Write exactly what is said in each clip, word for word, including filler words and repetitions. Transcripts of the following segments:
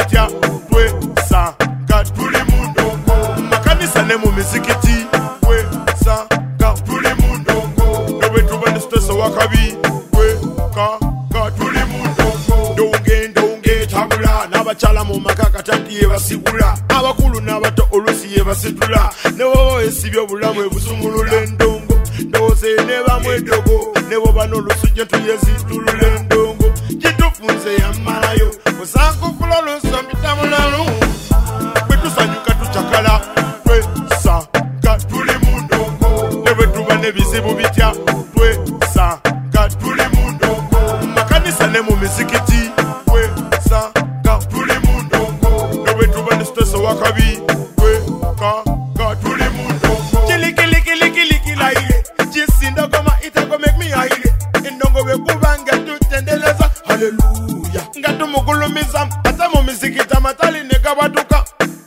bitya twesanga tuli mu ndongo mu makanisa ne mu mizikiti twesanga tuli mu ndongo ne bwe tuba ne siteso wakabi twekanga tuli mu ndongo ndonge ndonge tabula n'abakyala mu maka katandi ye basigula abakulu n'abato olusi ye basitula ne woba esibye obulamu ebusumulula endongo ndowooze ne bamwedogo ne woba n'olusujja tuyezitulula endongo kitufunze yammalayo osangufula olusombitamunalu bwe tusanyuka tucakala twesanga tuli mu ndongo ne bwe tuba n'ebizibu bitya twesanga tuli mu ndongo mu makanisa ne mu mizikiti twesanga tuli mu ndongo ne bwe tuba ne siteso wakabi twekanga tuli mu ndongo kilikilikilikilikilaire kisindogoma itako make me aire endongo bwe kubanga tutendeleza haleluya nga tumugulumiza ate mu mizikiti amatali ne gabatuka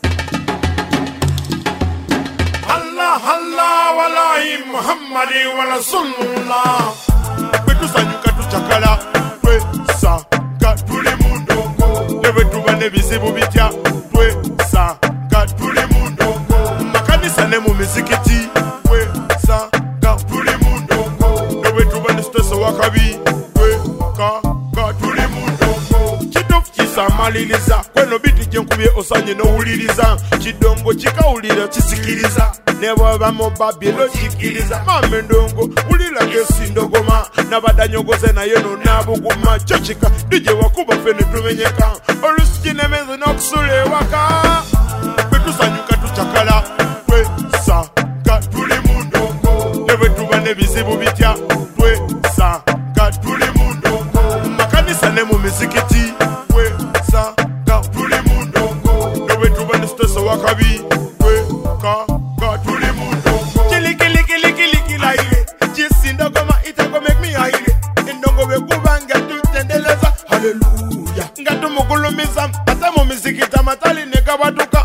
Allah Allah walahi Muhammadi wa Rasulullah bwe tusanyuka tucakala twesanga tuli mu ndongo ne bwe tuba n'ebizibu bitya twesanga tuli mu ndongo mu makanisa ne mu mizikiti twesanga tuli mu ndongo ne bwe tuba ne siteso wakabi twekanga tuli mu ndongo kitufu kisamaliriza kweno biti gyenkubye osanye n'owuliriza kidongo kikawulira kisikiriza ne bwaba mu babiro kikiriza mame ndongo wulira gesindogoma n'abadanyogoze naye nonabuguma kyo kika dije wakuba fene tumenyeka olusi nemeze n'okusula ewaka bwe tusanyuka tucakala twesanga tuli mu ndongo ne bwe tuba n'ebizibu bitya twesanga tuli mu ndongo mu makanisa ne mu mizikiti twesanga tuli mu ndongo ne bwe tuba ne siteso wakabi twekanga tuli mu ndongo kilikilikilikilikilaire kisindogoma itako make me aire endongo bwe kubanga tutendeleza haleluya nga tumugulumiza ate mu mizikiti amatali ne gabatuka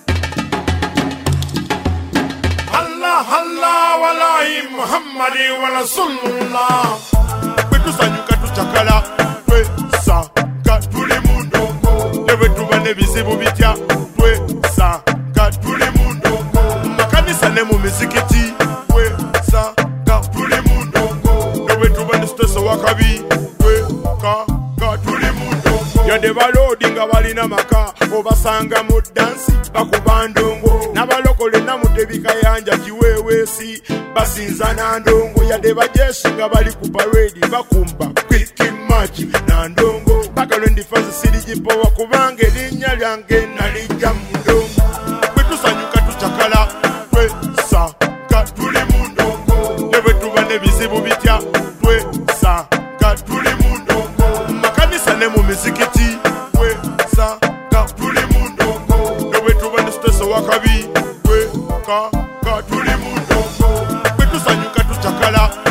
Allah Allah walahi Muhammadi wa Rasulullah bwe tusanyuka tucakala twesanga tuli mu ndongo ne bwe tuba n'ebizibu bitya twesanga tuli mu ndongo mu makanisa ne mu mizikiti twesanga tuli mu ndongo ne bwe tuba ne siteso wakabi twekanga tuli mu ndongo yadde baloodi nga balina maka obasanga mu dansi bakuba ndongo n'abalokole namudde bikayanja kiweeweesi basinza na ndongo yadde bajeshi nga bali ku paredi bakumba kwikimaki na ndongo paka lwendifazi sirigipowa kubanga erinnya lyange nalijja mu ndongo bwe tusanyuka tucakala twesanga tuli mu ndongo ne bwe tuba n'ebizibu bitya twesanga tuli mu ndongo mu makanisa ne mu mizikiti twesanga tuli mu ndongo ne bwe tuba ne siteso wakabi twekanga tuli mu ndongo bwe tusanyuka tucakala